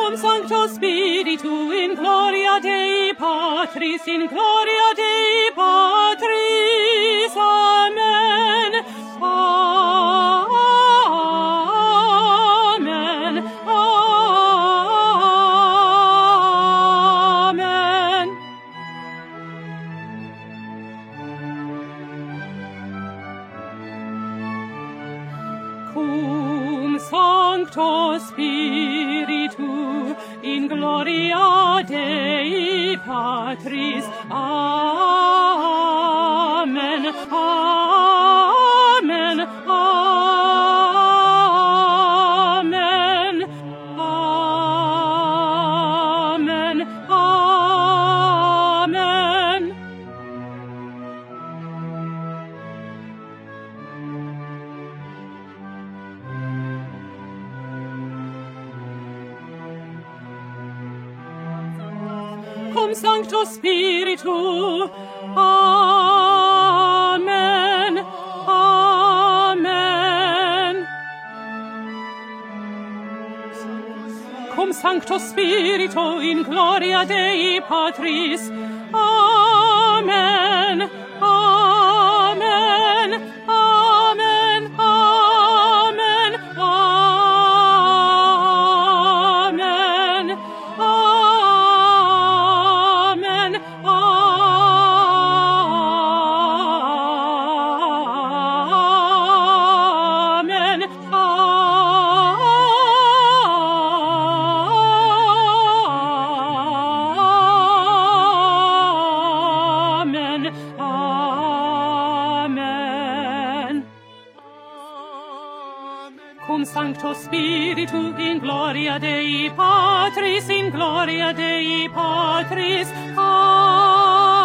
Cum Sancto Spiritu in gloria Dei Patris, in gloria Dei Patris. Amen. Amen. Amen. Cum Sancto Spiritu in gloria Dei Patris. Amen. Amen. Amen. Amen. Amen. Cum Sancto Spiritu. Amen. Amen. Cum Sancto Spiritu in gloria Dei Patris. Amen. Amen. Amen. Amen. Amen. Amen. Amen. Amen. Amen. Cum Sancto Spiritu in gloria Dei Patris, in gloria Dei Patris. Amen.